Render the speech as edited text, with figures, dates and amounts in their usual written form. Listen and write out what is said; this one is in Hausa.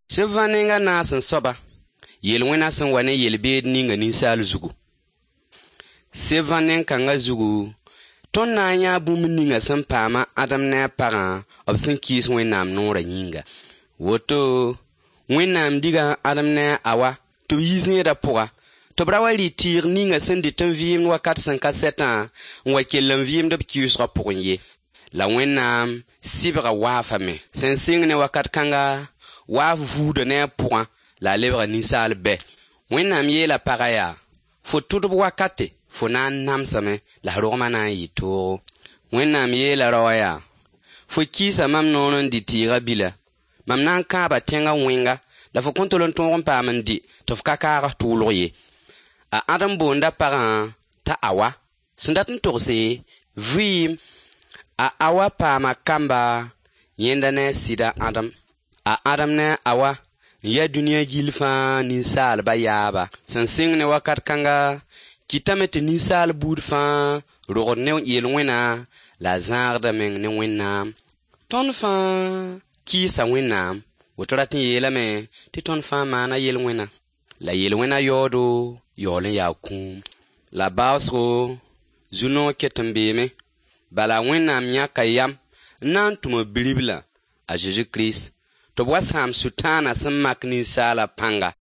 Shivvaninga nasin soba. Yelwena sin wane yelbeed ninga ninsal zugu. Shivvanin kanga zugu. Ton na nya bum ninga sin paama Adam ne pagan ob sin kiis wẽnnaam noora yĩnga. Woto wẽnnaam diga Adam ne awa tɩ b yiis yẽda pʋga tɩ b ra wa rɩ tɩɩg ninga sẽn dɩt n vɩɩmd wakat sẽn ka sɛtã n wa kell n vɩɩmd b kiusgã pʋgẽ ye. La wẽnnaam sɩbga waafame sẽn sɩng ne wakat kãnga waaf vuuda ne a pʋgã la a lebga ninsaal bɛ. Wẽnnaam yeela paga yaa fo tʋdb wakate fo na n namsame la rogmã na n yɩ toogo. Wẽnnaam yeela raoa yaa fo kiisa mam noor n dɩ tɩɩga bila mam na n kãaba tẽngã wẽnga la fo kõn tol n tõog n paam n dɩ tɩ f ka kaag tʋʋlg ye. A Adam boonda pagã t'a Awa sẽn dat n togse vɩɩm. A Awa paama kamba yẽnda ne a sɩda Adam. A Adam ne a Awa n ya dũniyã gill fãa ninsaalba yaaba. Sẽn sɩng ne wakat kãnga kɩtame tɩ ninsaal buud fãa rogd ne yel-wẽna la a zãagda meng ne Wẽnnaam. Tõnd fãa kiisa Wẽnnaam, woto rat n yeelame tɩ tõnd fãa maana yel-wẽna. La yel-wẽna yaoodo yaool n yaa kũum. La baoosgo zu-noog ket n beeme. Bala Wẽnnaam yãka yam n na n tʋm b Bi-ribla a Zeezi Kirist tɩ b wa sãam Sʋtãana sẽn mak ninsaala pãnga